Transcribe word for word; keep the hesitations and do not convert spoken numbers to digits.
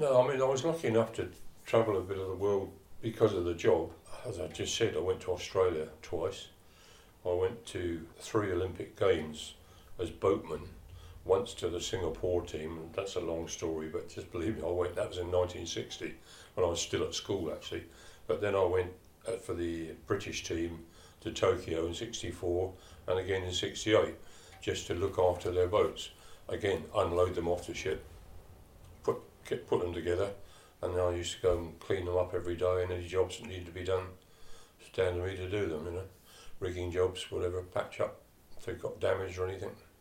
No, I mean, I was lucky enough to travel a bit of the world because of the job. As I just said, I went to Australia twice. I went to three Olympic Games as boatman, once to the Singapore team, and that's a long story, but just believe me, I went, that was in nineteen sixty, when I was still at school actually. But then I went uh, for the British team to Tokyo in sixty-four, and again in sixty-eight, just to look after their boats. Again, unload them off the ship, put get, put them together, and then I used to go and clean them up every day, and any jobs that needed to be done, stand to me to do them, you know. Rigging jobs, whatever, patch up if they got damaged or anything.